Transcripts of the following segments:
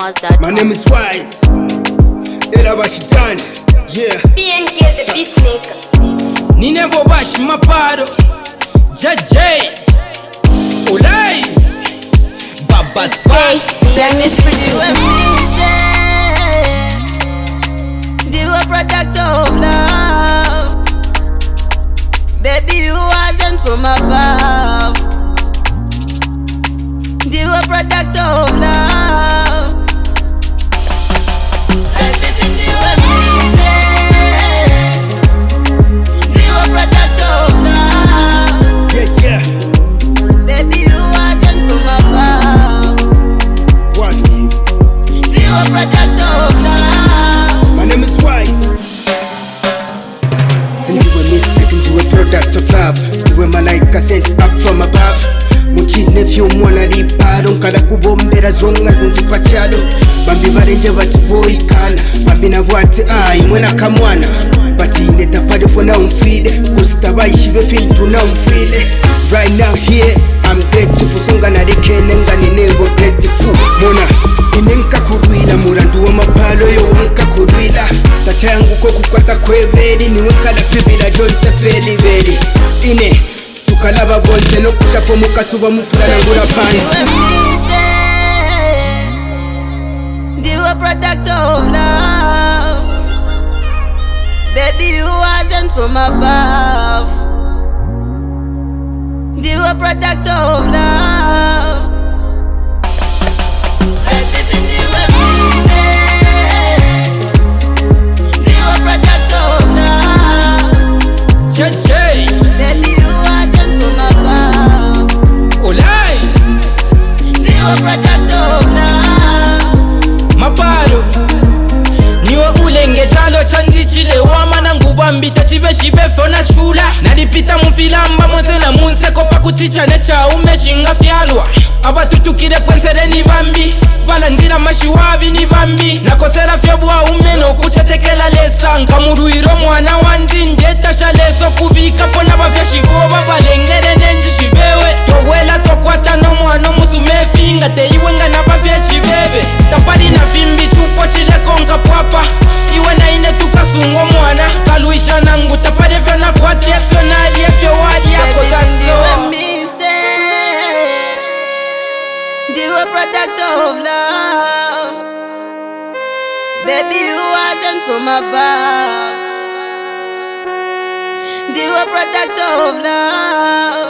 musicpromos.com. My name is Wise. Ela Bashitani. Yeah. BNK the beat maker. Nine Bobash Maparo JJ Olay Baba Sway. Let me spread you a mistake. You a product of love. Baby, you wasn't from above. You a product of love. Let me spread you a mistake. You a product of love. Yeah, yeah. Baby, you wasn't from above. What? You a product of love. My name is Wise. Since you were mistaken to a product of love, you were malaika sent up from above. Muchine fyo mwana lipalo nkala kubombera zonga zinzipachalo bambi barenje batiboikana bambi nabwate imwena kamwana batine tapade fona umfile kustabayishi befintu na umfile. Right now here I'm grateful songa na dekene ngani nego grateful mona inenka kurwila murandu wa mapalo yo wanka kurwila tata yangu ko kukwata kweveri niwe kala pibila jonse feli veri ine tukalaba bonse no kuchapo mukasuba mufula na ngura pants. You a product of love. Baby, you wasn't from above. You a product of love. Baby, you a mistake. You a product of love. JJ Baby, you wasn't from above. Olay You a product of love. Maparo niwe ulenge chalo chandichile wamana ngubambi tatibe shibefona chula nalipita mufilamba mwenzela munseko pakuticha necha umeshinga fyalwa abatutukile pwensereni bambi balandira mashiwabi ni bambi nakosela fyobwa umeno kuchetekela lesa nkamurwiro mwana wandi njetasha leso kubika pona bafyashiboba balengere nenji shibewe towela tokwata no mwana musumefinga teiwenga na bafyashibebe tapali na fimbi tupo chile konga pwapa iwe na ine tukasungo mwana kaluisha nangu tapade fyona kwati efyo nali efyo wadi yako zanzo. You a product of love. Baby, you wasn't from above. You a product of love.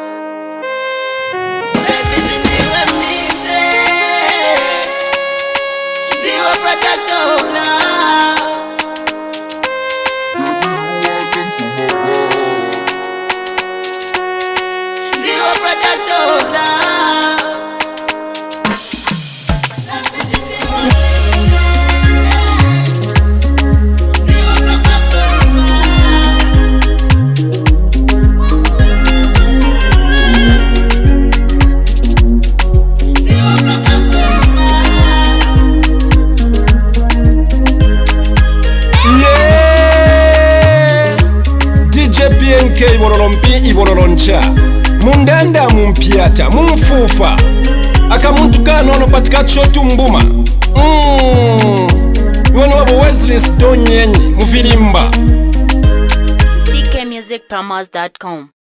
Baby, you a mistake. You a product of love. You a product of love. BNK ibololompi ibololoncha mundanda mumpiata mumfufa akamuntu kanono patika chotumbuma iwani wabo Wesley Stonyenyi mufilimba CKmusicpromos.com.